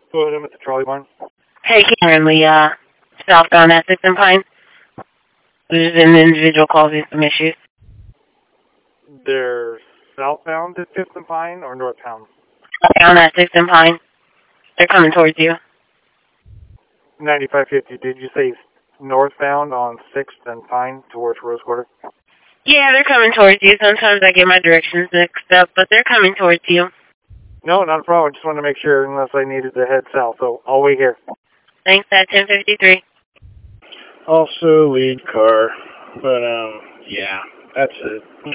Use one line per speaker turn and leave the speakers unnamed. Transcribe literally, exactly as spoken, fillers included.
Go ahead, I'm at the trolley barn.
Hey, Karen, we, uh, southbound at six and Pine. There's an individual causing some issues.
They're southbound at fifth and Pine or northbound?
Southbound at six and Pine. They're coming towards you.
ninety-five fifty, did you say northbound on sixth and Pine towards Rose Quarter?
Yeah, they're coming towards you. Sometimes I get my directions mixed up, but they're coming towards you.
No, not a problem. I just wanted to make sure unless I needed to head south, so I'll wait here.
Thanks, at ten fifty-three.
Also lead car, but um, yeah, that's it.